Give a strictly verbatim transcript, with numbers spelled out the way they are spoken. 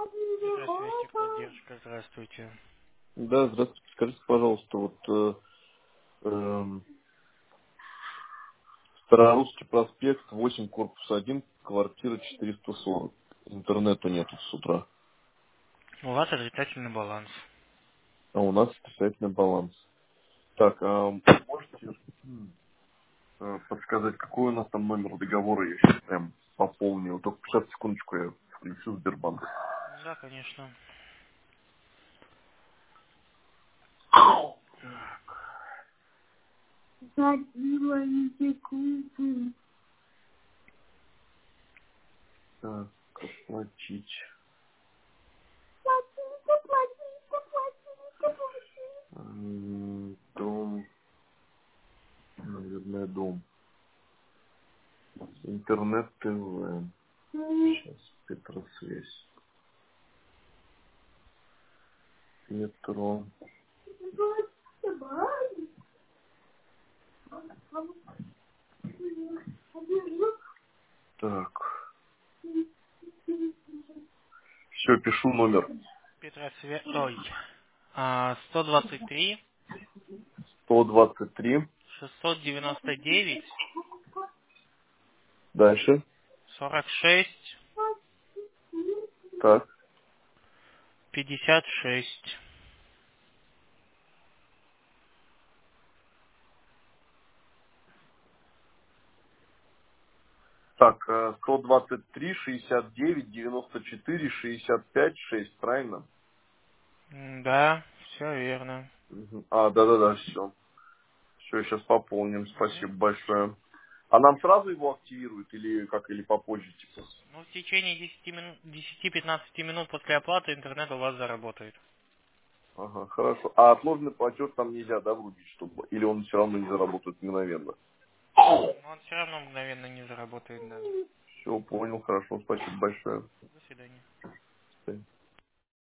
Гидросвязь поддержка, здравствуйте. Да, здравствуйте. Скажите, пожалуйста, вот э, эм, Старорусский проспект, восемь, корпус один, квартира четыреста сорок. Интернета нету с утра. У вас отрицательный баланс. А у нас отрицательный баланс. Так, а можете м, э, подсказать, какой у нас там номер договора? Я сейчас прям пополнил. Только сейчас, секундочку, я включу Сбербанк. Да, конечно. Так, оплатить. М, Дом, наверное, дом. Интернет ТВ. Сейчас Петросвязь. Метро. Так. Все, пишу номер. Петросвязь... Ой. А, сто двадцать три сто двадцать три. шестьсот девяносто девять Дальше. сорок шесть Так. пятьдесят шесть. Так, э, сто двадцать три, шестьдесят девять, девяносто четыре, шестьдесят пять, шесть, правильно? М, Да, все верно. Мгм. А, да-да-да, все. Все, сейчас пополним. Мгм. Спасибо большое. А нам сразу его активируют или как, или попозже, типа? Ну, в течение десяти-пятнадцати минут после оплаты интернет у вас заработает. Ага, хорошо. А отложенный платеж там нельзя, да, врубить, чтобы? Или он все равно не заработает мгновенно? Но он все равно мгновенно не заработает, да. Все, понял, хорошо, спасибо большое.